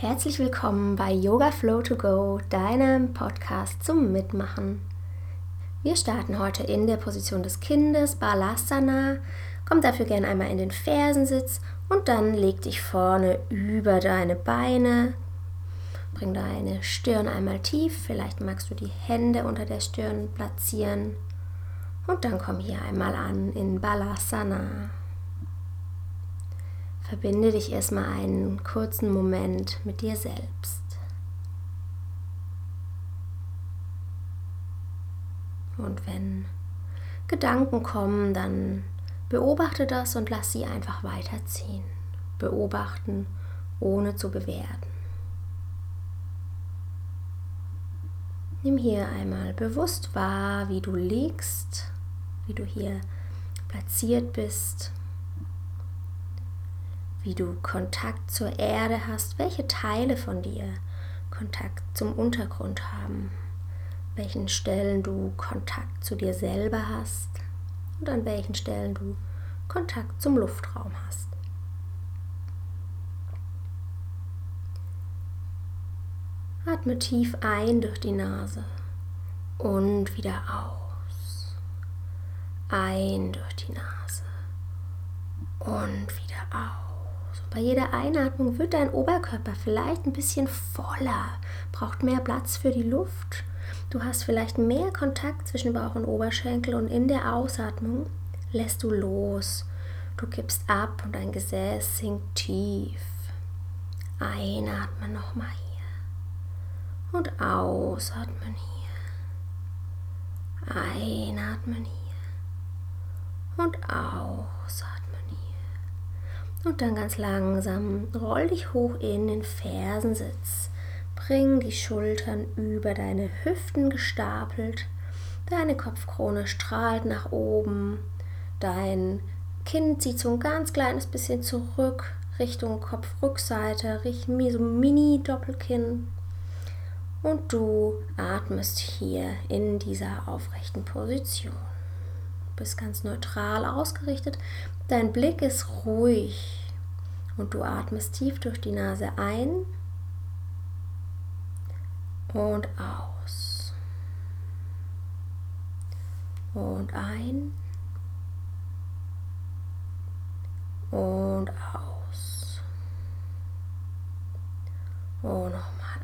Herzlich willkommen bei Yoga Flow to Go, deinem Podcast zum Mitmachen. Wir starten heute in der Position des Kindes, Balasana. Komm dafür gerne einmal in den Fersensitz und dann leg dich vorne über deine Beine. Bring deine Stirn einmal tief, vielleicht magst du die Hände unter der Stirn platzieren. Und dann komm hier einmal an in Balasana. Verbinde dich erstmal einen kurzen Moment mit dir selbst. Und wenn Gedanken kommen, dann beobachte das und lass sie einfach weiterziehen. Beobachten, ohne zu bewerten. Nimm hier einmal bewusst wahr, wie du liegst, wie du hier platziert bist, wie du Kontakt zur Erde hast, welche Teile von dir Kontakt zum Untergrund haben, welchen Stellen du Kontakt zu dir selber hast und an welchen Stellen du Kontakt zum Luftraum hast. Atme tief ein durch die Nase und wieder aus. Ein durch die Nase und wieder aus. Bei jeder Einatmung wird dein Oberkörper vielleicht ein bisschen voller, braucht mehr Platz für die Luft. Du hast vielleicht mehr Kontakt zwischen Bauch und Oberschenkel und in der Ausatmung lässt du los. Du gibst ab und dein Gesäß sinkt tief. Einatmen nochmal hier und ausatmen hier. Einatmen hier und ausatmen. Und dann ganz langsam roll dich hoch in den Fersensitz. Bring die Schultern über deine Hüften gestapelt. Deine Kopfkrone strahlt nach oben. Dein Kinn zieht so ein ganz kleines bisschen zurück Richtung Kopfrückseite, so Mini-Doppelkinn. Und du atmest hier in dieser aufrechten Position. Du bist ganz neutral ausgerichtet. Dein Blick ist ruhig und du atmest tief durch die Nase ein und aus. Und ein und aus. Und nochmal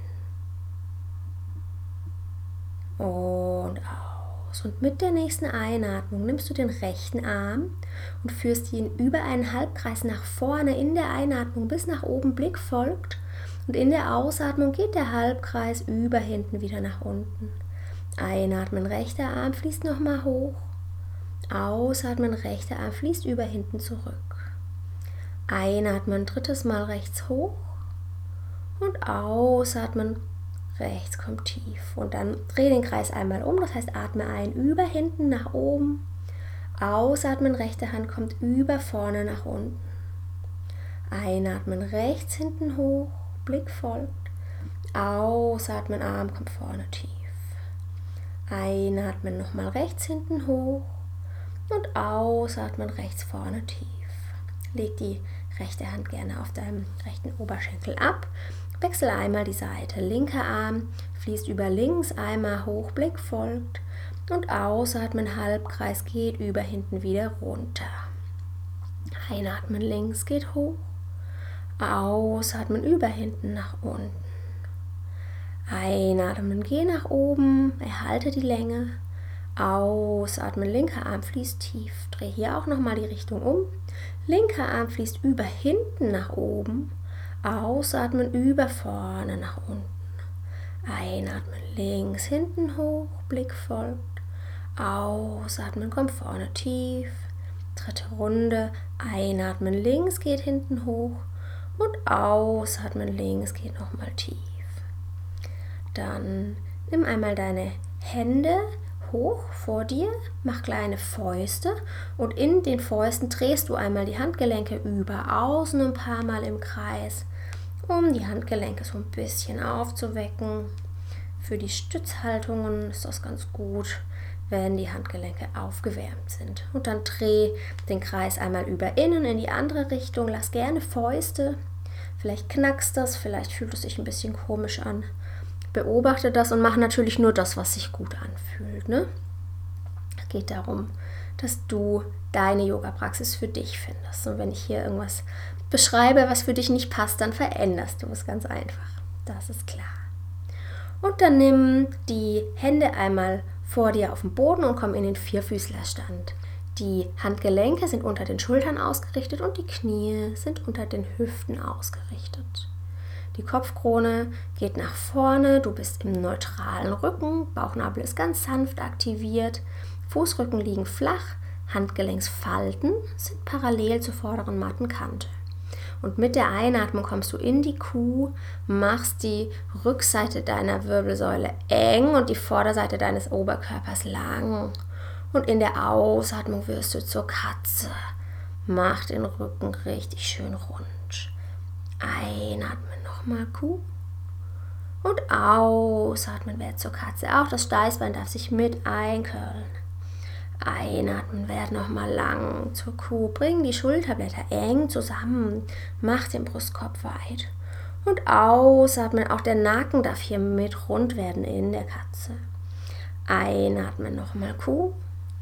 ein und aus. Und mit der nächsten Einatmung nimmst du den rechten Arm und führst ihn über einen Halbkreis nach vorne in der Einatmung bis nach oben, Blick folgt. Und in der Ausatmung geht der Halbkreis über hinten wieder nach unten. Einatmen, rechter Arm fließt nochmal hoch. Ausatmen, rechter Arm fließt über hinten zurück. Einatmen, drittes Mal rechts hoch. Und ausatmen, rechts kommt tief und dann dreh den Kreis einmal um, das heißt atme ein über hinten nach oben, ausatmen, rechte Hand kommt über vorne nach unten, einatmen, rechts hinten hoch, Blick folgt, ausatmen, Arm kommt vorne tief, einatmen, nochmal rechts hinten hoch und ausatmen, rechts vorne tief. Leg die rechte Hand gerne auf deinem rechten Oberschenkel ab. Wechsle einmal die Seite. Linker Arm fließt über links, einmal hoch, Blick folgt und ausatmen, Halbkreis geht über hinten wieder runter. Einatmen, links geht hoch, ausatmen, über hinten nach unten. Einatmen, geh nach oben, erhalte die Länge. Ausatmen, linker Arm fließt tief. Dreh hier auch nochmal die Richtung um. Linker Arm fließt über hinten nach oben. Ausatmen, über vorne nach unten. Einatmen, links, hinten hoch, Blick folgt. Ausatmen, komm vorne tief. Dritte Runde. Einatmen, links geht hinten hoch. Und ausatmen, links geht nochmal tief. Dann nimm einmal deine Hände hoch vor dir, mach kleine Fäuste und in den Fäusten drehst du einmal die Handgelenke über, außen ein paar Mal im Kreis, um die Handgelenke so ein bisschen aufzuwecken. Für die Stützhaltungen ist das ganz gut, wenn die Handgelenke aufgewärmt sind. Und dann dreh den Kreis einmal über innen in die andere Richtung, lass gerne Fäuste Vielleicht knackst das, vielleicht fühlt es sich ein bisschen komisch an. Beobachte das und mach natürlich nur das, was sich gut anfühlt. Ne? Es geht darum, dass du deine Yoga-Praxis für dich findest. Und wenn ich hier irgendwas beschreibe, was für dich nicht passt, dann veränderst du es ganz einfach. Das ist klar. Und dann nimm die Hände einmal vor dir auf den Boden und komm in den Vierfüßlerstand. Die Handgelenke sind unter den Schultern ausgerichtet und die Knie sind unter den Hüften ausgerichtet. Die Kopfkrone geht nach vorne, du bist im neutralen Rücken, Bauchnabel ist ganz sanft aktiviert, Fußrücken liegen flach, Handgelenksfalten sind parallel zur vorderen Mattenkante. Und mit der Einatmung kommst du in die Kuh, machst die Rückseite deiner Wirbelsäule eng und die Vorderseite deines Oberkörpers lang. Und in der Ausatmung wirst du zur Katze. Mach den Rücken richtig schön rund. Einatmen nochmal Kuh. Und ausatmen werd zur Katze. Auch das Steißbein darf sich mit einkörlen. Einatmen, werd nochmal lang zur Kuh. Bring die Schulterblätter eng zusammen. Mach den Brustkorb weit. Und ausatmen. Auch der Nacken darf hier mit rund werden in der Katze. Einatmen nochmal Kuh.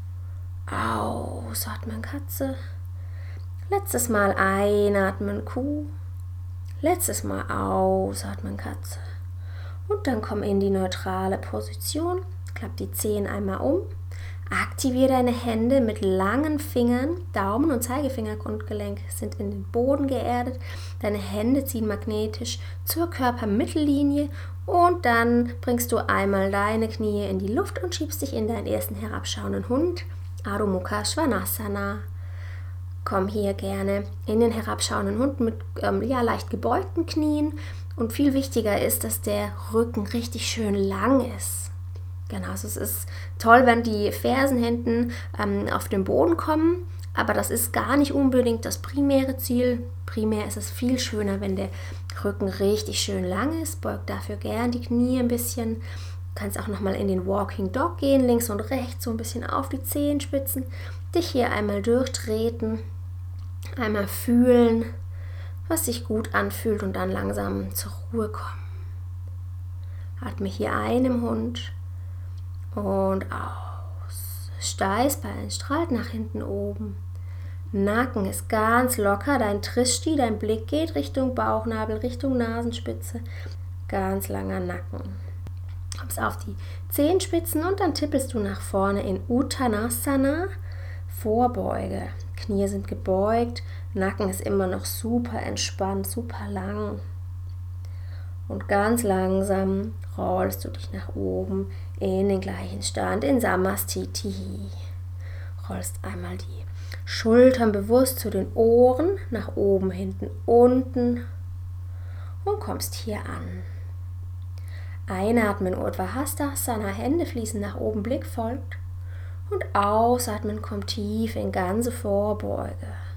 Ausatmen Katze. Letztes Mal einatmen Kuh. Letztes Mal ausatmen Katze. Und dann komm in die neutrale Position. Klapp die Zehen einmal um. Aktiviere deine Hände mit langen Fingern. Daumen und Zeigefingergrundgelenk sind in den Boden geerdet. Deine Hände ziehen magnetisch zur Körpermittellinie. Und dann bringst du einmal deine Knie in die Luft und schiebst dich in deinen ersten herabschauenden Hund. Adho Mukha Svanasana. Komm hier gerne in den herabschauenden Hund mit leicht gebeugten Knien. Und viel wichtiger ist, dass der Rücken richtig schön lang ist. Genau, also es ist toll, wenn die Fersen hinten auf den Boden kommen, aber das ist gar nicht unbedingt das primäre Ziel. Primär ist es viel schöner, wenn der Rücken richtig schön lang ist. Beug dafür gern die Knie ein bisschen. Du kannst auch nochmal in den Walking Dog gehen, links und rechts, so ein bisschen auf die Zehenspitzen. Dich hier einmal durchtreten, einmal fühlen, was sich gut anfühlt und dann langsam zur Ruhe kommen. Atme hier ein im Hund. Und aus. Steißbein strahlt nach hinten oben. Nacken ist ganz locker. Dein Trishti, dein Blick geht Richtung Bauchnabel, Richtung Nasenspitze. Ganz langer Nacken. Kommst auf die Zehenspitzen und dann tippelst du nach vorne in Uttanasana. Vorbeuge. Knie sind gebeugt. Nacken ist immer noch super entspannt, super lang. Und ganz langsam rollst du dich nach oben in den gleichen Stand, in Samastiti. Rollst einmal die Schultern bewusst zu den Ohren, nach oben, hinten, unten und kommst hier an. Einatmen, Urdhva Hastasana, Hände fließen nach oben, Blick folgt. Und ausatmen, komm tief in ganze Vorbeuge.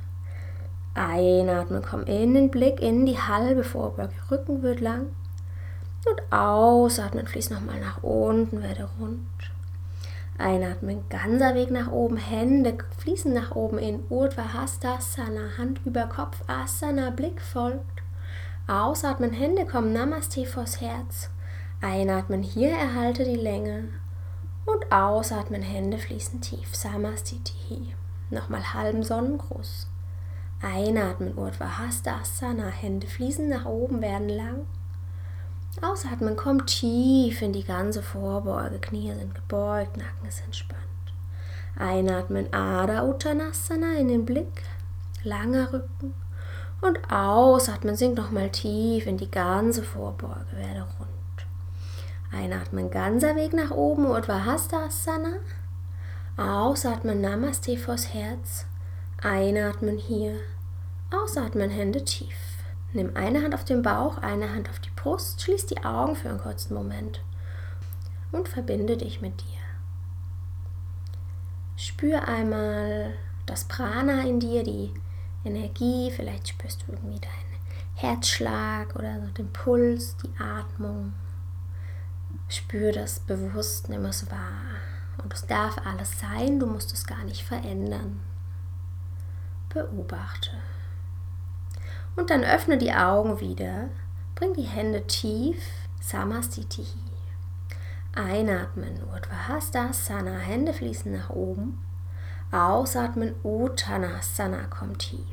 Einatmen, komm in den Blick, in die halbe Vorbeuge, Rücken wird lang. Und ausatmen, fließ nochmal nach unten, werde rund. Einatmen, ganzer Weg nach oben, Hände fließen nach oben in Urdhva Hastasana, Hand über Kopf, Asana, Blick folgt. Ausatmen, Hände kommen, Namaste vors Herz. Einatmen, hier erhalte die Länge. Und ausatmen, Hände fließen tief, Samastiti. Nochmal halben Sonnengruß. Einatmen, Urdhva Hastasana, Hände fließen nach oben, werden lang. Ausatmen, komm tief in die ganze Vorbeuge, Knie sind gebeugt, Nacken ist entspannt. Einatmen, Adha Uttanasana in den Blick, langer Rücken. Und ausatmen, sink nochmal tief in die ganze Vorbeuge, werde rund. Einatmen, ganzer Weg nach oben, Urdhva Hastasana. Ausatmen, Namaste vors Herz. Einatmen hier. Ausatmen, Hände tief. Nimm eine Hand auf den Bauch, eine Hand auf die Brust, schließ die Augen für einen kurzen Moment und verbinde dich mit dir. Spür einmal das Prana in dir, die Energie, vielleicht spürst du irgendwie deinen Herzschlag oder so den Puls, die Atmung. Spür das bewusst, nimm es wahr. Und es darf alles sein, du musst es gar nicht verändern. Beobachte. Und dann öffne die Augen wieder. Bring die Hände tief, Samastitihi. Einatmen, Urdhva Hastasana, Hände fließen nach oben. Ausatmen, Uttanasana, kommt tief.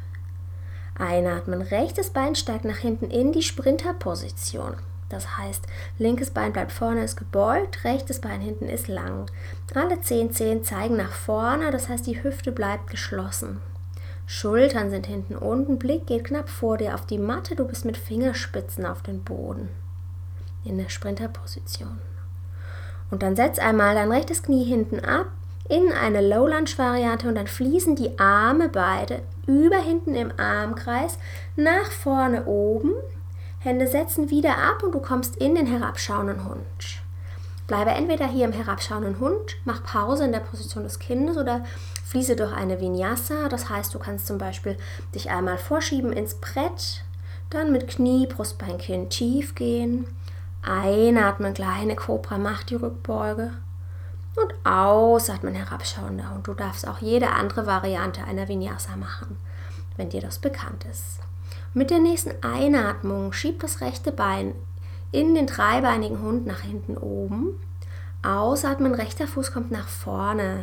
Einatmen, rechtes Bein steigt nach hinten in die Sprinterposition. Das heißt, linkes Bein bleibt vorne, ist gebeugt, rechtes Bein hinten ist lang. Alle 10 Zehen zeigen nach vorne, das heißt, die Hüfte bleibt geschlossen. Schultern sind hinten unten, Blick geht knapp vor dir auf die Matte, du bist mit Fingerspitzen auf den Boden. In der Sprinterposition. Und dann setz einmal dein rechtes Knie hinten ab, in eine Low Lunge Variante und dann fließen die Arme beide über hinten im Armkreis nach vorne oben. Hände setzen wieder ab und du kommst in den herabschauenden Hund. Bleibe entweder hier im herabschauenden Hund, mach Pause in der Position des Kindes oder fließe durch eine Vinyasa. Das heißt, du kannst zum Beispiel dich einmal vorschieben ins Brett, dann mit Knie, Brustbein, Kinn tief gehen. Einatmen, kleine Kobra, mach die Rückbeuge. Und ausatmen, herabschauender Hund. Du darfst auch jede andere Variante einer Vinyasa machen, wenn dir das bekannt ist. Mit der nächsten Einatmung schieb das rechte Bein in den dreibeinigen Hund nach hinten oben. Ausatmen, rechter Fuß kommt nach vorne.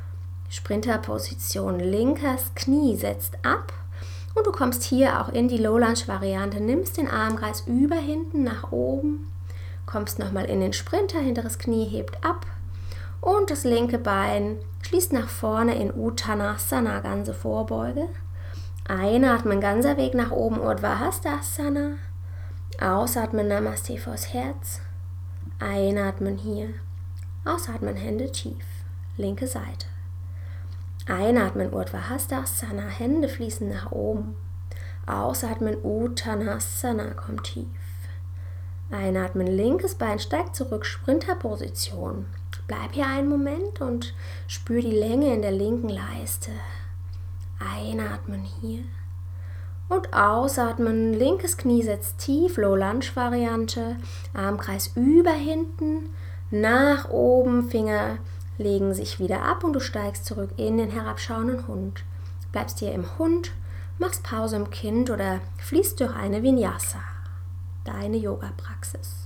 Sprinterposition, linkes Knie setzt ab. Und du kommst hier auch in die Low Lunge Variante. Nimmst den Armkreis über hinten nach oben. Kommst nochmal in den Sprinter, hinteres Knie hebt ab. Und das linke Bein schließt nach vorne in Uttanasana, ganze Vorbeuge. Einatmen, ganzer Weg nach oben, Urdhva Hastasana. Ausatmen, Namaste vors Herz. Einatmen hier. Ausatmen, Hände tief. Linke Seite. Einatmen, Urdhva Hastasana, Hände fließen nach oben. Ausatmen, Uttanasana, kommt tief. Einatmen, linkes Bein steigt zurück, Sprinterposition. Bleib hier einen Moment und spür die Länge in der linken Leiste. Einatmen hier und ausatmen. Linkes Knie setzt tief, Low Lunge Variante. Armkreis über hinten, nach oben. Finger legen sich wieder ab und du steigst zurück in den herabschauenden Hund. Bleibst hier im Hund, machst Pause im Kind oder fließt durch eine Vinyasa, deine Yoga-Praxis.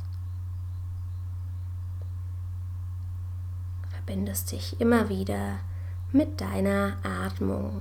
Verbindest dich immer wieder mit deiner Atmung.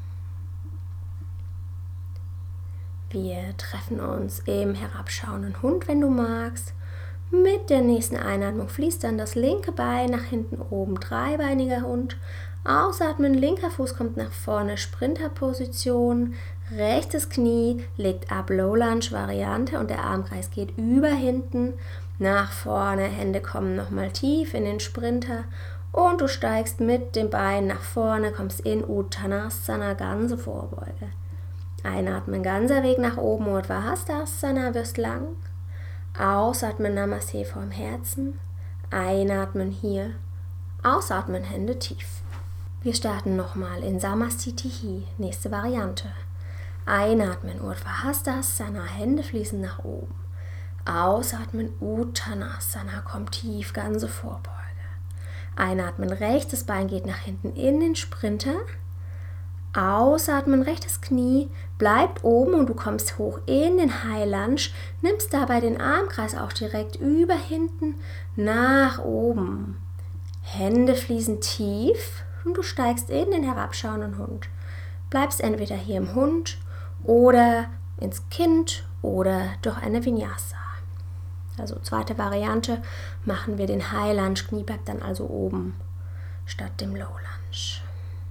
Wir treffen uns im herabschauenden Hund, wenn du magst. Mit der nächsten Einatmung fließt dann das linke Bein nach hinten oben, dreibeiniger Hund. Ausatmen, linker Fuß kommt nach vorne, Sprinterposition. Rechtes Knie legt ab, Low Lunge Variante und der Armkreis geht über hinten nach vorne. Hände kommen nochmal tief in den Sprinter und du steigst mit dem Bein nach vorne, kommst in Uttanasana, ganze Vorbeuge. Einatmen, ganzer Weg nach oben, Urdhva Hastasana, wirst lang. Ausatmen, Namaste vorm Herzen. Einatmen hier. Ausatmen, Hände tief. Wir starten nochmal in Samastitihi, nächste Variante. Einatmen, Urdhva Hastasana, Hände fließen nach oben. Ausatmen, Uttanasana, kommt tief, ganze Vorbeuge. Einatmen, rechtes Bein geht nach hinten in den Sprinter. Ausatmen, rechtes Knie bleibt oben und du kommst hoch in den High Lunge. Nimmst dabei den Armkreis auch direkt über hinten nach oben. Hände fließen tief und du steigst in den herabschauenden Hund. Bleibst entweder hier im Hund oder ins Kind oder durch eine Vinyasa. Also zweite Variante, machen wir den High Lunge, Knie bleibt dann also oben statt dem Low Lunge.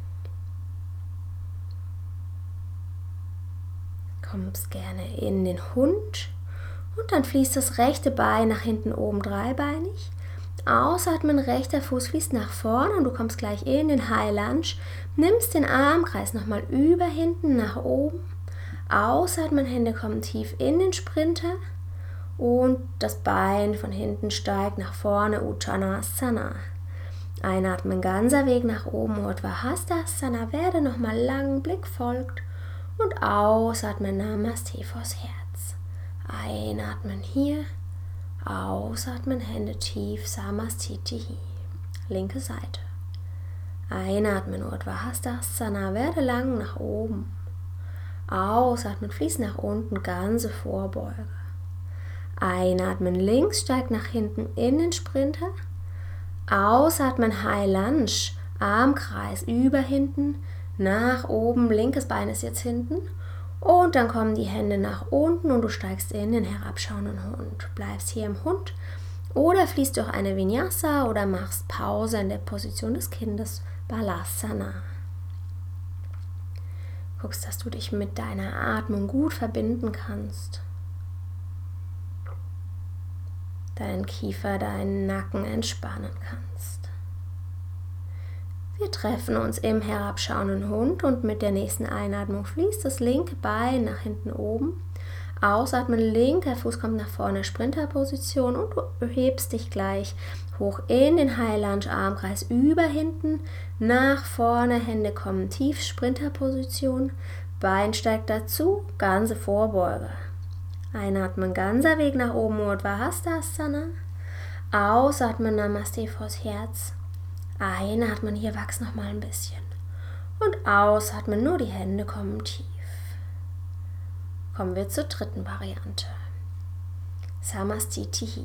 Kommst gerne in den Hund und dann fließt das rechte Bein nach hinten oben dreibeinig. Ausatmen, rechter Fuß fließt nach vorne und du kommst gleich in den High Lunge. Nimmst den Armkreis nochmal über hinten nach oben. Ausatmen, Hände kommen tief in den Sprinter und das Bein von hinten steigt nach vorne, Uttanasana. Einatmen, ganzer Weg nach oben, Urdhva Hastasana, werde nochmal lang, Blick folgt. Und ausatmen, Namaste vors Herz. Einatmen hier, ausatmen, Hände tief, Samastitihi. Linke Seite. Einatmen, Urdhva Hastasana, werde lang nach oben. Ausatmen, fließt nach unten, ganze Vorbeuge. Einatmen, links, steigt nach hinten in den Sprinter. Ausatmen, High Lunge, Armkreis über hinten, nach oben, linkes Bein ist jetzt hinten. Und dann kommen die Hände nach unten und du steigst in den herabschauenden Hund. Bleibst hier im Hund oder fließt durch eine Vinyasa oder machst Pause in der Position des Kindes, Balasana. Guckst, dass du dich mit deiner Atmung gut verbinden kannst. Deinen Kiefer, deinen Nacken entspannen kannst. Wir treffen uns im herabschauenden Hund und mit der nächsten Einatmung fließt das linke Bein nach hinten oben. Ausatmen, linker Fuß kommt nach vorne, Sprinterposition und du hebst dich gleich hoch in den High Lunge, Armkreis über hinten, nach vorne, Hände kommen tief, Sprinterposition, Bein steigt dazu, ganze Vorbeuge. Einatmen, ganzer Weg nach oben, Urdhva Hastasana. Ausatmen, Namaste vors Herz. Einatmen, hier wachs noch mal ein bisschen. Und ausatmen, nur die Hände kommen tief. Kommen wir zur dritten Variante. Samastitihi.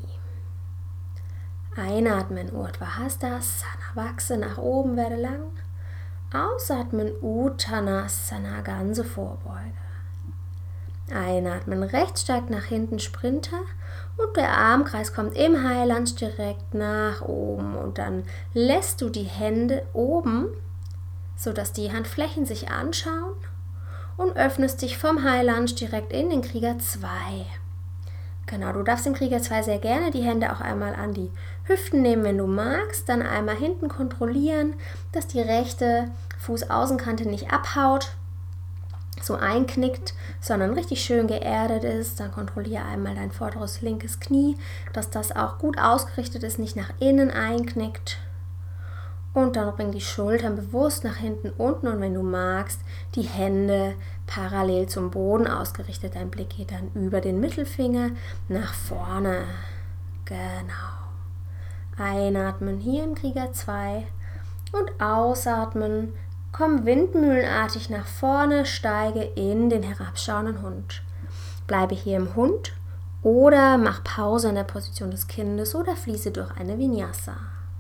Einatmen, Urdhva Hastasana, wachse nach oben, werde lang. Ausatmen, Uttanasana, ganze Vorbeuge. Einatmen, rechts steigt nach hinten, Sprinter und der Armkreis kommt im High Lunge direkt nach oben und dann lässt du die Hände oben, sodass die Handflächen sich anschauen und öffnest dich vom High Lunge direkt in den Krieger 2. Genau, du darfst im Krieger 2 sehr gerne die Hände auch einmal an die Hüften nehmen, wenn du magst, dann einmal hinten kontrollieren, dass die rechte Fußaußenkante nicht abhaut, so einknickt, sondern richtig schön geerdet ist. Dann kontrolliere einmal dein vorderes linkes Knie, dass das auch gut ausgerichtet ist, nicht nach innen einknickt. Und dann bring die Schultern bewusst nach hinten unten und wenn du magst, die Hände parallel zum Boden ausgerichtet. Dein Blick geht dann über den Mittelfinger nach vorne. Genau. Einatmen hier im Krieger 2 und ausatmen. Komm windmühlenartig nach vorne, steige in den herabschauenden Hund. Bleibe hier im Hund oder mach Pause in der Position des Kindes oder fließe durch eine Vinyasa.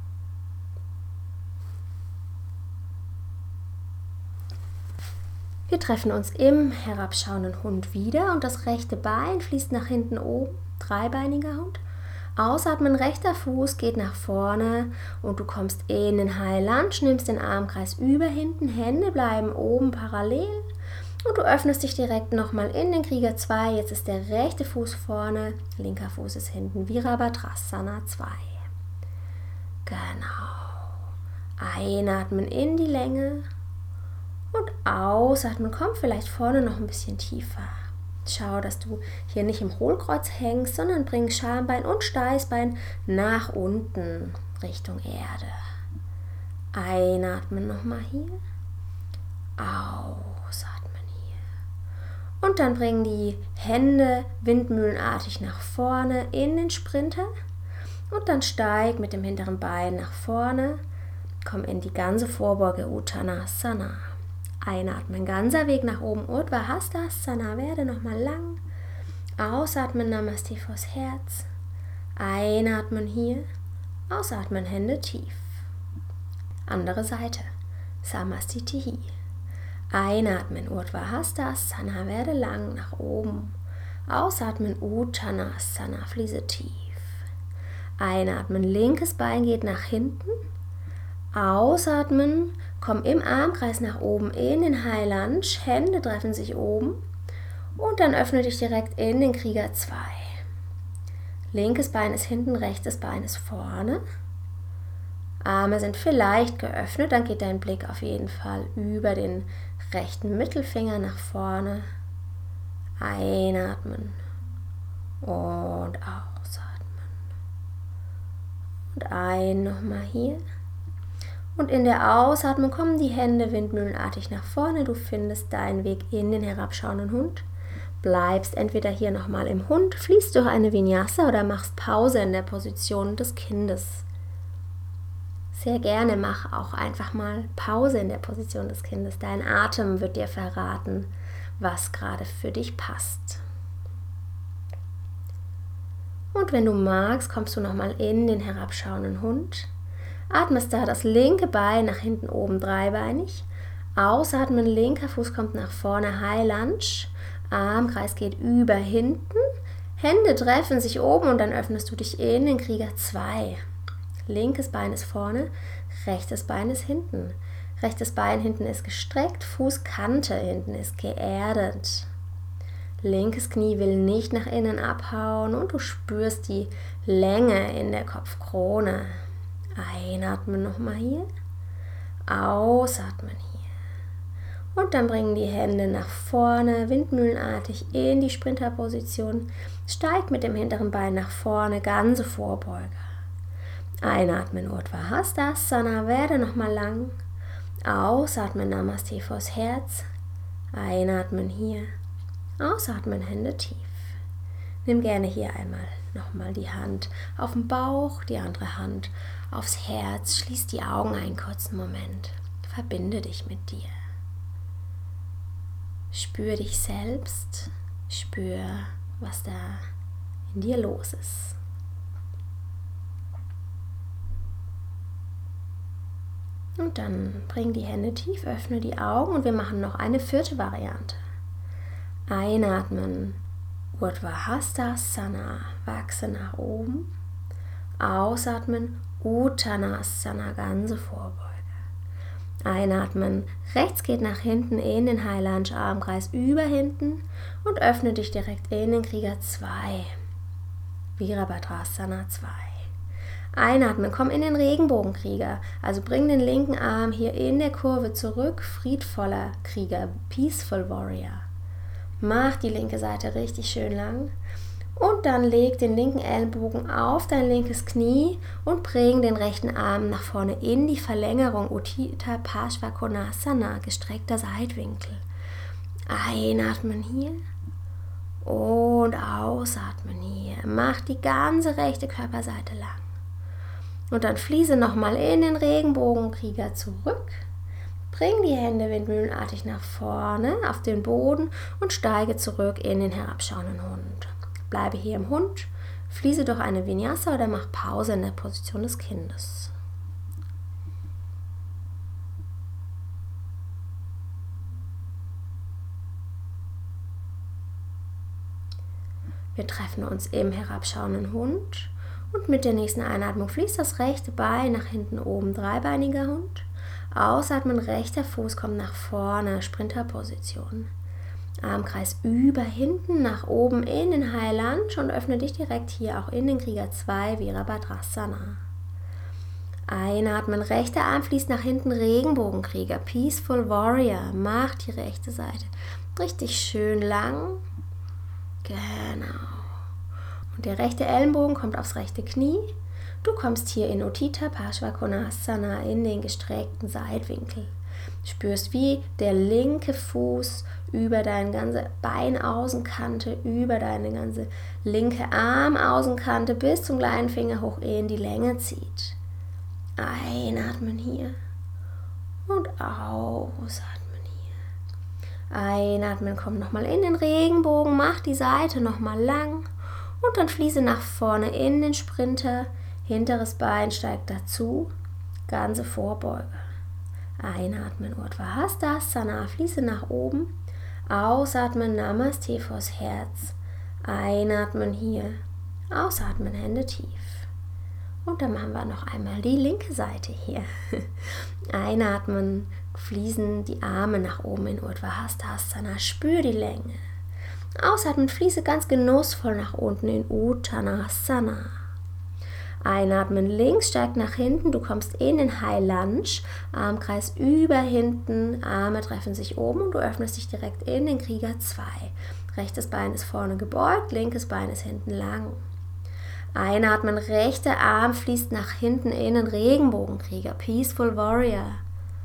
Wir treffen uns im herabschauenden Hund wieder und das rechte Bein fließt nach hinten oben, dreibeiniger Hund. Ausatmen, rechter Fuß geht nach vorne und du kommst in den High Lunge, nimmst den Armkreis über hinten, Hände bleiben oben parallel und du öffnest dich direkt nochmal in den Krieger 2. Jetzt ist der rechte Fuß vorne, linker Fuß ist hinten, Virabhadrasana 2. Genau. Einatmen in die Länge und ausatmen, komm vielleicht vorne noch ein bisschen tiefer. Schau, dass du hier nicht im Hohlkreuz hängst, sondern bring Schambein und Steißbein nach unten Richtung Erde. Einatmen nochmal hier. Ausatmen hier. Und dann bring die Hände windmühlenartig nach vorne in den Sprinter. Und dann steig mit dem hinteren Bein nach vorne. Komm in die ganze Vorbeuge Uttanasana. Einatmen, ganzer Weg nach oben, Urdhva Hastasana, werde nochmal lang. Ausatmen, Namaste vors Herz. Einatmen hier, ausatmen, Hände tief. Andere Seite, Samastitihi. Einatmen, Urdhva Hastasana, werde lang nach oben. Ausatmen, Uttanasana, fließe tief. Einatmen, linkes Bein geht nach hinten. Ausatmen, komm im Armkreis nach oben in den High Lunge, Hände treffen sich oben und dann öffne dich direkt in den Krieger 2. Linkes Bein ist hinten, rechtes Bein ist vorne. Arme sind vielleicht geöffnet, dann geht dein Blick auf jeden Fall über den rechten Mittelfinger nach vorne. Einatmen und ausatmen. Und ein nochmal hier. Und in der Ausatmung kommen die Hände windmühlenartig nach vorne. Du findest deinen Weg in den herabschauenden Hund. Bleibst entweder hier nochmal im Hund, fließt durch eine Vinyasa oder machst Pause in der Position des Kindes. Sehr gerne mach auch einfach mal Pause in der Position des Kindes. Dein Atem wird dir verraten, was gerade für dich passt. Und wenn du magst, kommst du nochmal in den herabschauenden Hund. Atmest da das linke Bein nach hinten oben dreibeinig. Ausatmen, linker Fuß kommt nach vorne, High Lunge. Armkreis geht über hinten. Hände treffen sich oben und dann öffnest du dich in den Krieger 2. Linkes Bein ist vorne, rechtes Bein ist hinten. Rechtes Bein hinten ist gestreckt, Fußkante hinten ist geerdet. Linkes Knie will nicht nach innen abhauen und du spürst die Länge in der Kopfkrone. Einatmen nochmal hier, ausatmen hier. Und dann bringen die Hände nach vorne, windmühlenartig in die Sprinterposition. Steig mit dem hinteren Bein nach vorne, ganze Vorbeuge. Einatmen, Urdhva Hastasana, werde nochmal lang. Ausatmen, Namaste vors Herz. Einatmen hier. Ausatmen, Hände tief. Nimm gerne hier einmal nochmal die Hand auf den Bauch, die andere Hand aufs Herz. Schließ die Augen einen kurzen Moment. Verbinde dich mit dir. Spür dich selbst. Spür, was da in dir los ist. Und dann bring die Hände tief, öffne die Augen und wir machen noch eine vierte Variante. Einatmen, Urdhva Hastasana, wachse nach oben. Ausatmen, Uttanasana, ganze Vorbeuge. Einatmen, rechts geht nach hinten in den High Lunge, Armkreis über hinten und öffne dich direkt in den Krieger 2. Virabhadrasana 2. Einatmen, komm in den Regenbogenkrieger, also bring den linken Arm hier in der Kurve zurück, friedvoller Krieger, Peaceful Warrior. Mach die linke Seite richtig schön lang und dann leg den linken Ellenbogen auf dein linkes Knie und bring den rechten Arm nach vorne in die Verlängerung, Utthita Parshvakonasana, gestreckter Seitwinkel. Einatmen hier und ausatmen hier. Mach die ganze rechte Körperseite lang. Und dann fließe nochmal in den Regenbogenkrieger zurück. Bring die Hände windmühlenartig nach vorne auf den Boden und steige zurück in den herabschauenden Hund. Bleibe hier im Hund, fließe durch eine Vinyasa oder mach Pause in der Position des Kindes. Wir treffen uns im herabschauenden Hund. Und mit der nächsten Einatmung fließt das rechte Bein nach hinten oben, dreibeiniger Hund. Ausatmen, rechter Fuß kommt nach vorne, Sprinterposition. Armkreis über hinten, nach oben in den High Lunge und öffne dich direkt hier auch in den Krieger 2, Virabhadrasana. Einatmen, rechter Arm fließt nach hinten, Regenbogenkrieger, Peaceful Warrior. Mach die rechte Seite richtig schön lang. Genau. Und der rechte Ellenbogen kommt aufs rechte Knie. Du kommst hier in Utthita Parshvakonasana in den gestreckten Seitwinkel. Spürst, wie der linke Fuß über deine ganze Beinaußenkante, über deine ganze linke Armaußenkante bis zum kleinen Finger hoch in die Länge zieht. Einatmen hier und ausatmen hier. Einatmen, komm nochmal in den Regenbogen, mach die Seite nochmal lang. Und dann fließe nach vorne in den Sprinter, hinteres Bein steigt dazu, ganze Vorbeuge. Einatmen, Urdhva Hastasana, fließe nach oben, ausatmen, Namaste vors Herz, einatmen hier, ausatmen, Hände tief. Und dann machen wir noch einmal die linke Seite hier. Einatmen, fließen die Arme nach oben in Urdhva Hastasana, spür die Länge. Ausatmen, fließe ganz genussvoll nach unten in Uttanasana. Einatmen, links steigt nach hinten, du kommst in den High Lunge, Armkreis über hinten, Arme treffen sich oben und du öffnest dich direkt in den Krieger 2. Rechtes Bein ist vorne gebeugt, linkes Bein ist hinten lang. Einatmen, rechter Arm fließt nach hinten in den Regenbogenkrieger, Peaceful Warrior.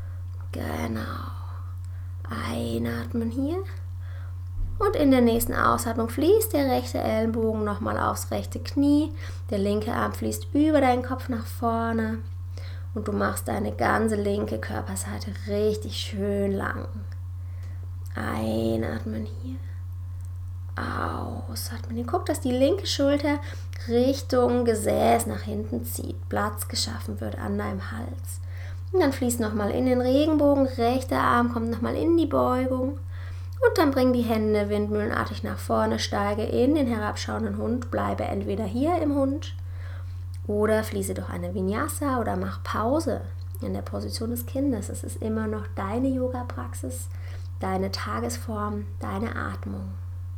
Genau. Einatmen hier. Und in der nächsten Ausatmung fließt der rechte Ellenbogen nochmal aufs rechte Knie. Der linke Arm fließt über deinen Kopf nach vorne. Und du machst deine ganze linke Körperseite richtig schön lang. Einatmen hier. Ausatmen hier. Guck, dass die linke Schulter Richtung Gesäß nach hinten zieht. Platz geschaffen wird an deinem Hals. Und dann fließt nochmal in den Regenbogen. Rechter Arm kommt nochmal in die Beugung. Und dann bring die Hände windmühlenartig nach vorne. Steige in den herabschauenden Hund. Bleibe entweder hier im Hund oder fließe durch eine Vinyasa oder mach Pause in der Position des Kindes. Es ist immer noch deine Yoga-Praxis, deine Tagesform, deine Atmung.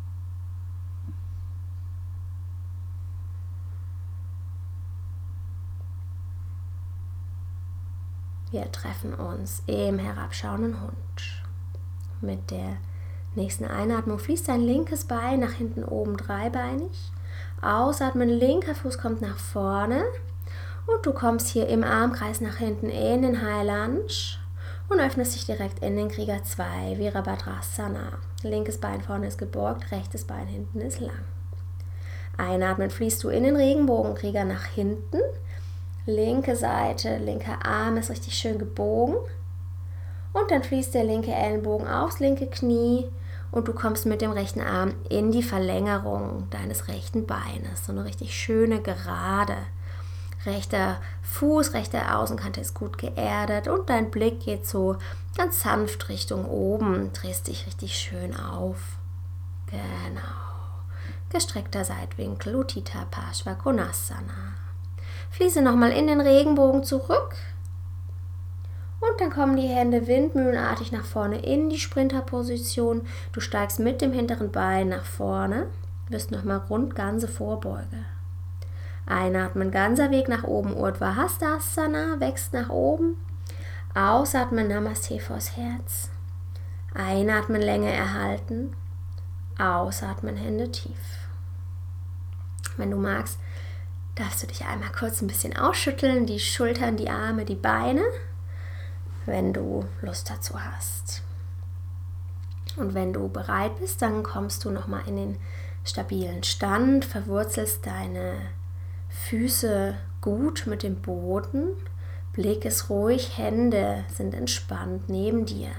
Wir treffen uns im herabschauenden Hund. Mit der nächsten Einatmung fließt dein linkes Bein nach hinten oben dreibeinig. Ausatmen, linker Fuß kommt nach vorne und du kommst hier im Armkreis nach hinten in den High Lunge und öffnest dich direkt in den Krieger 2, Virabhadrasana. Linkes Bein vorne ist gebeugt, rechtes Bein hinten ist lang. Einatmen fließt du in den Regenbogenkrieger nach hinten. Linke Seite, linker Arm ist richtig schön gebogen. Und dann fließt der linke Ellenbogen aufs linke Knie und du kommst mit dem rechten Arm in die Verlängerung deines rechten Beines. So eine richtig schöne Gerade. Rechter Fuß, rechte Außenkante ist gut geerdet und dein Blick geht so ganz sanft Richtung oben. Drehst dich richtig schön auf. Genau. Gestreckter Seitwinkel, Utthita Parshva Konasana. Fließe nochmal in den Regenbogen zurück. Und dann kommen die Hände windmühlenartig nach vorne in die Sprinterposition. Du steigst mit dem hinteren Bein nach vorne, wirst nochmal rund, ganze Vorbeuge. Einatmen, ganzer Weg nach oben, Urdhva Hastasana, wächst nach oben. Ausatmen, Namaste vors Herz. Einatmen, Länge erhalten. Ausatmen, Hände tief. Wenn du magst, darfst du dich einmal kurz ein bisschen ausschütteln, die Schultern, die Arme, die Beine, wenn du Lust dazu hast. Und wenn du bereit bist, dann kommst du nochmal in den stabilen Stand, verwurzelst deine Füße gut mit dem Boden, Blick ist ruhig, Hände sind entspannt neben dir.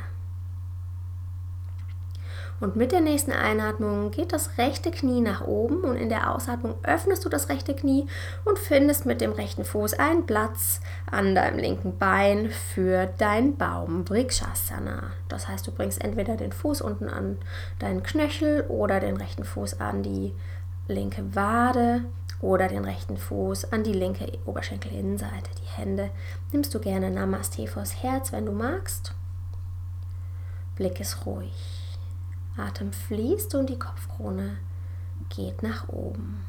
Und mit der nächsten Einatmung geht das rechte Knie nach oben und in der Ausatmung öffnest du das rechte Knie und findest mit dem rechten Fuß einen Platz an deinem linken Bein für dein Baum Vrikshasana. Das heißt, du bringst entweder den Fuß unten an deinen Knöchel oder den rechten Fuß an die linke Wade oder den rechten Fuß an die linke Oberschenkelinnenseite. Die Hände nimmst du gerne Namaste vors Herz, wenn du magst. Blick ist ruhig. Atem fließt und die Kopfkrone geht nach oben.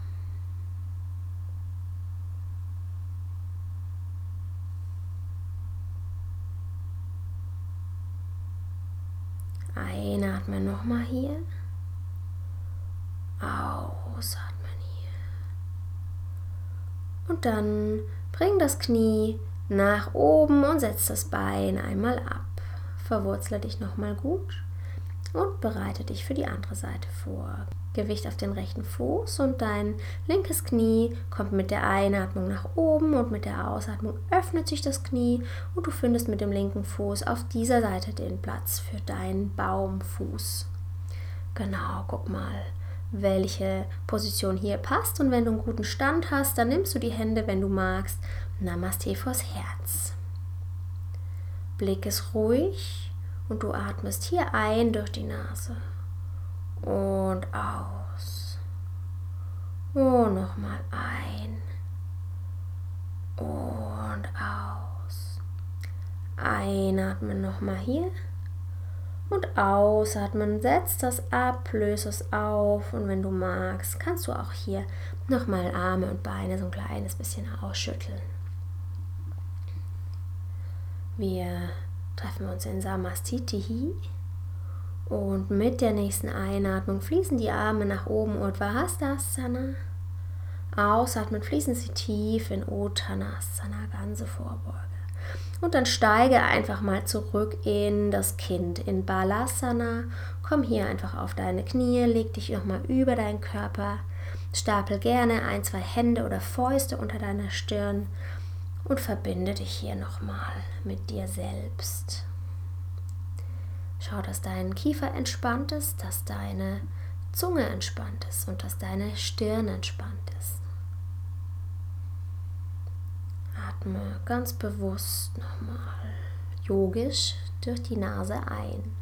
Einatmen nochmal hier. Ausatmen hier. Und dann bring das Knie nach oben und setz das Bein einmal ab. Verwurzle dich nochmal gut. Und bereite dich für die andere Seite vor. Gewicht auf den rechten Fuß und dein linkes Knie kommt mit der Einatmung nach oben und mit der Ausatmung öffnet sich das Knie und du findest mit dem linken Fuß auf dieser Seite den Platz für deinen Baumfuß. Genau, guck mal, welche Position hier passt und wenn du einen guten Stand hast, dann nimmst du die Hände, wenn du magst, Namaste vors Herz. Blick ist ruhig. Und du atmest hier ein durch die Nase und aus. Und nochmal ein und aus. Einatmen nochmal hier und ausatmen. Setz das ab, löse es auf und wenn du magst, kannst du auch hier nochmal Arme und Beine so ein kleines bisschen ausschütteln. Wir treffen wir uns in Samastitihi und mit der nächsten Einatmung fließen die Arme nach oben, Urdhva Hastasana. Ausatmen fließen sie tief in Uttanasana, ganze Vorbeuge. Und dann steige einfach mal zurück in das Kind, in Balasana. Komm hier einfach auf deine Knie, leg dich nochmal über deinen Körper, stapel gerne 1, 2 Hände oder Fäuste unter deiner Stirn. Und verbinde dich hier nochmal mit dir selbst. Schau, dass dein Kiefer entspannt ist, dass deine Zunge entspannt ist und dass deine Stirn entspannt ist. Atme ganz bewusst nochmal yogisch durch die Nase ein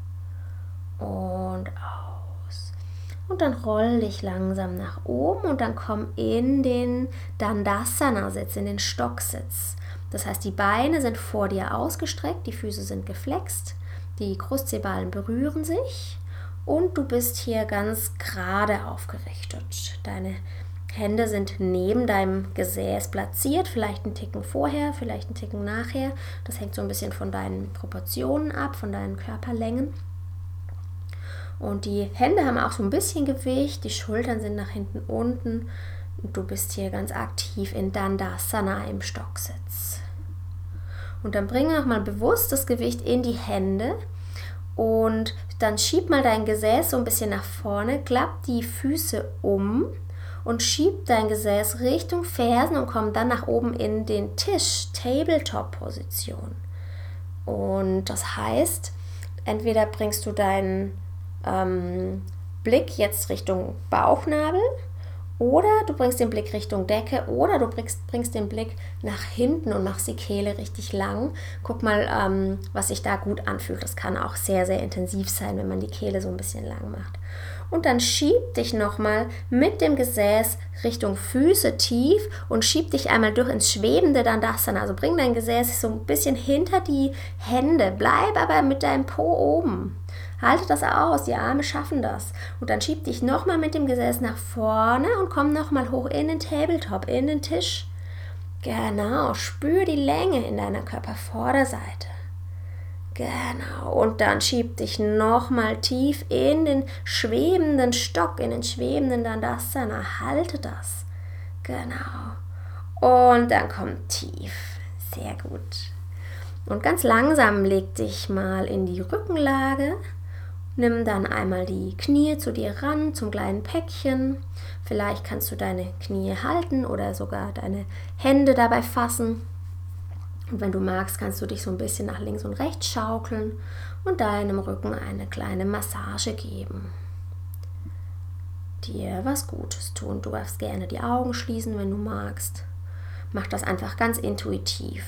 und aus. Und dann roll dich langsam nach oben und dann komm in den Dandasana-Sitz, in den Stocksitz. Das heißt, die Beine sind vor dir ausgestreckt, die Füße sind geflext, die Krustzehballen berühren sich und du bist hier ganz gerade aufgerichtet. Deine Hände sind neben deinem Gesäß platziert, vielleicht einen Ticken vorher, vielleicht einen Ticken nachher. Das hängt so ein bisschen von deinen Proportionen ab, von deinen Körperlängen. Und die Hände haben auch so ein bisschen Gewicht, die Schultern sind nach hinten unten. Und du bist hier ganz aktiv in Dandasana im Stocksitz. Und dann bringe nochmal bewusst das Gewicht in die Hände und dann schieb mal dein Gesäß so ein bisschen nach vorne, klapp die Füße um und schieb dein Gesäß Richtung Fersen und komm dann nach oben in den Tisch, Tabletop-Position. Und das heißt, entweder bringst du deinen Blick jetzt Richtung Bauchnabel oder du bringst den Blick Richtung Decke oder du bringst den Blick nach hinten und machst die Kehle richtig lang. Guck mal, was sich da gut anfühlt. Das kann auch sehr, sehr intensiv sein, wenn man die Kehle so ein bisschen lang macht. Und dann schieb dich nochmal mit dem Gesäß Richtung Füße tief und schieb dich einmal durch ins schwebende Dandasana. Also bring dein Gesäß so ein bisschen hinter die Hände, bleib aber mit deinem Po oben. Halte das aus, die Arme schaffen das. Und dann schieb dich nochmal mit dem Gesäß nach vorne und komm nochmal hoch in den Tabletop, in den Tisch. Genau, spür die Länge in deiner Körpervorderseite. Genau, und dann schieb dich nochmal tief in den schwebenden Stock, in den schwebenden Dandasana. Halte das. Genau. Und dann komm tief. Sehr gut. Und ganz langsam leg dich mal in die Rückenlage. Nimm dann einmal die Knie zu dir ran, zum kleinen Päckchen. Vielleicht kannst du deine Knie halten oder sogar deine Hände dabei fassen. Und wenn du magst, kannst du dich so ein bisschen nach links und rechts schaukeln und deinem Rücken eine kleine Massage geben. Dir was Gutes tun. Du darfst gerne die Augen schließen, wenn du magst. Mach das einfach ganz intuitiv.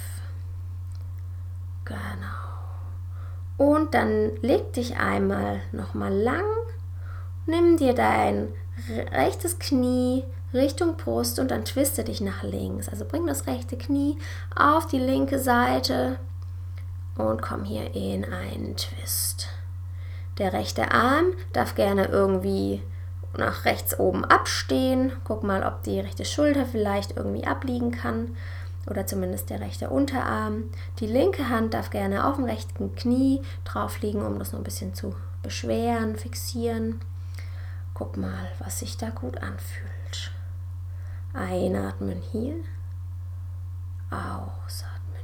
Genau. Und dann leg dich einmal nochmal lang, nimm dir dein rechtes Knie Richtung Brust und dann twiste dich nach links. Also bring das rechte Knie auf die linke Seite und komm hier in einen Twist. Der rechte Arm darf gerne irgendwie nach rechts oben abstehen. Guck mal, ob die rechte Schulter vielleicht irgendwie abliegen kann. Oder zumindest der rechte Unterarm. Die linke Hand darf gerne auf dem rechten Knie drauf liegen, um das noch ein bisschen zu beschweren, fixieren. Guck mal, was sich da gut anfühlt. Einatmen hier, ausatmen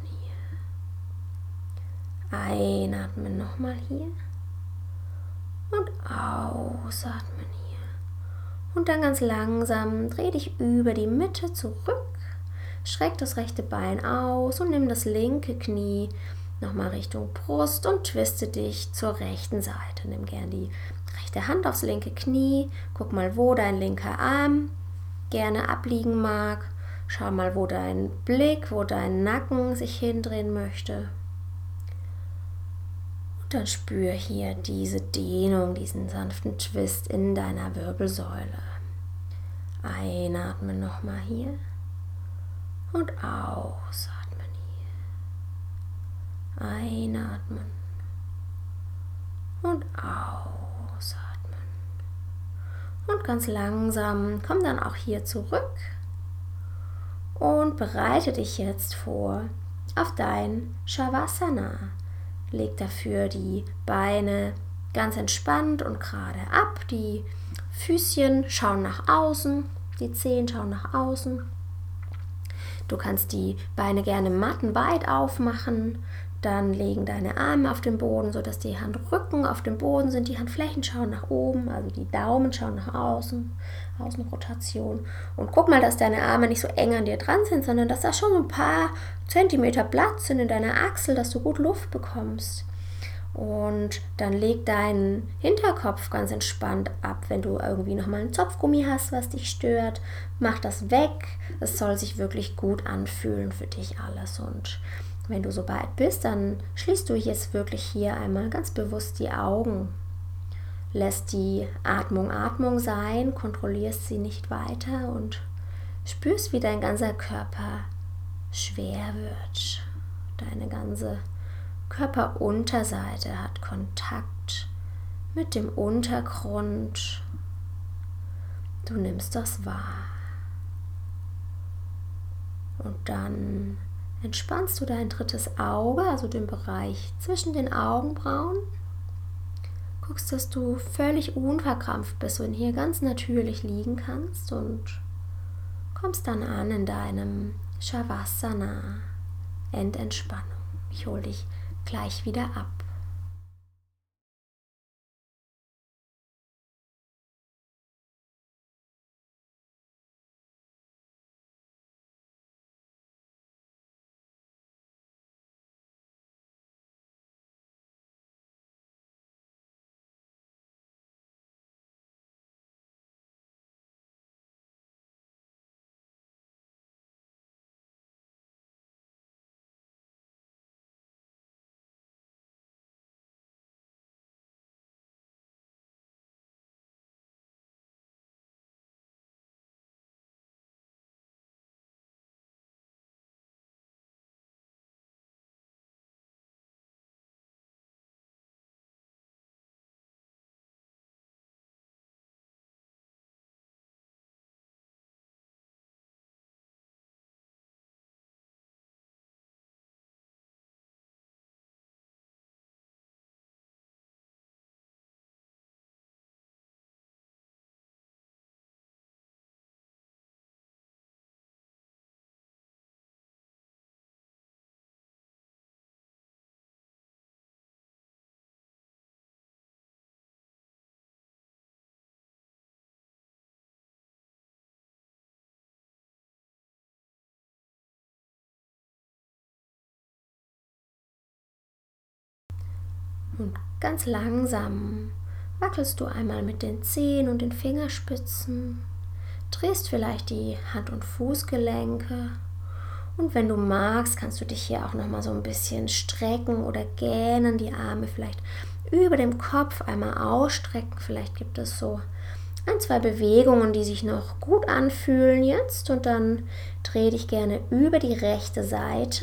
hier. Einatmen nochmal hier und ausatmen hier. Und dann ganz langsam dreh dich über die Mitte zurück. Schreck das rechte Bein aus und nimm das linke Knie nochmal Richtung Brust und twiste dich zur rechten Seite. Nimm gerne die rechte Hand aufs linke Knie. Guck mal, wo dein linker Arm gerne abliegen mag. Schau mal, wo dein Blick, wo dein Nacken sich hindrehen möchte. Und dann spür hier diese Dehnung, diesen sanften Twist in deiner Wirbelsäule. Einatmen nochmal hier. Und ausatmen hier. Einatmen. Und ausatmen. Und ganz langsam komm dann auch hier zurück. Und bereite dich jetzt vor auf dein Shavasana. Leg dafür die Beine ganz entspannt und gerade ab. Die Füßchen schauen nach außen. Die Zehen schauen nach außen. Du kannst die Beine gerne mattenweit aufmachen, dann legen deine Arme auf den Boden, sodass die Handrücken auf dem Boden sind, die Handflächen schauen nach oben, also die Daumen schauen nach außen, Außenrotation. Und guck mal, dass deine Arme nicht so eng an dir dran sind, sondern dass da schon so ein paar Zentimeter Platz sind in deiner Achsel, dass du gut Luft bekommst. Und dann leg deinen Hinterkopf ganz entspannt ab. Wenn du irgendwie nochmal einen Zopfgummi hast, was dich stört, mach das weg. Es soll sich wirklich gut anfühlen für dich alles. Und wenn du so weit bist, dann schließt du jetzt wirklich hier einmal ganz bewusst die Augen. Lässt die Atmung sein, kontrollierst sie nicht weiter und spürst, wie dein ganzer Körper schwer wird. Deine ganze Körperunterseite hat Kontakt mit dem Untergrund. Du nimmst das wahr. Und dann entspannst du dein drittes Auge, also den Bereich zwischen den Augenbrauen. Guckst, dass du völlig unverkrampft bist und hier ganz natürlich liegen kannst und kommst dann an in deinem Shavasana, Endentspannung. Ich hole dich gleich wieder ab. Und ganz langsam wackelst du einmal mit den Zehen und den Fingerspitzen, drehst vielleicht die Hand- und Fußgelenke und wenn du magst, kannst du dich hier auch nochmal so ein bisschen strecken oder gähnen, die Arme vielleicht über dem Kopf einmal ausstrecken. Vielleicht gibt es so 1-2 Bewegungen, die sich noch gut anfühlen jetzt und dann dreh dich gerne über die rechte Seite,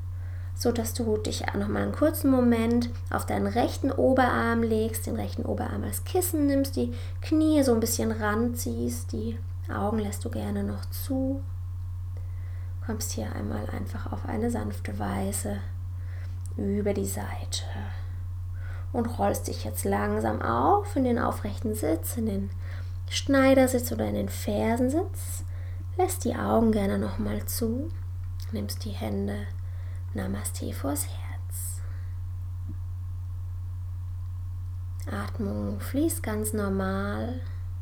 so dass du dich noch mal einen kurzen Moment auf deinen rechten Oberarm legst, den rechten Oberarm als Kissen nimmst, die Knie so ein bisschen ranziehst, die Augen lässt du gerne noch zu. Kommst hier einmal einfach auf eine sanfte Weise über die Seite und rollst dich jetzt langsam auf in den aufrechten Sitz, in den Schneidersitz oder in den Fersensitz. Lässt die Augen gerne noch mal zu, nimmst die Hände Namaste vors Herz. Atmung fließt ganz normal.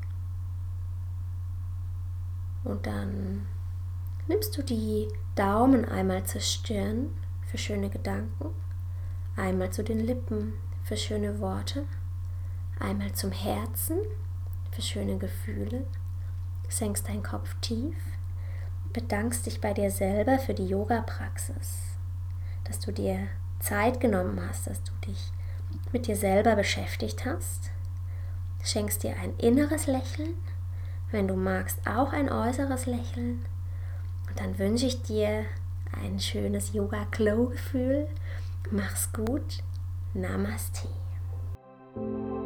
Und dann nimmst du die Daumen einmal zur Stirn für schöne Gedanken, einmal zu den Lippen für schöne Worte, einmal zum Herzen für schöne Gefühle, senkst deinen Kopf tief, bedankst dich bei dir selber für die Yoga-Praxis, dass du dir Zeit genommen hast, dass du dich mit dir selber beschäftigt hast, schenkst dir ein inneres Lächeln, wenn du magst auch ein äußeres Lächeln und dann wünsche ich dir ein schönes Yoga-Glow-Gefühl. Mach's gut. Namaste.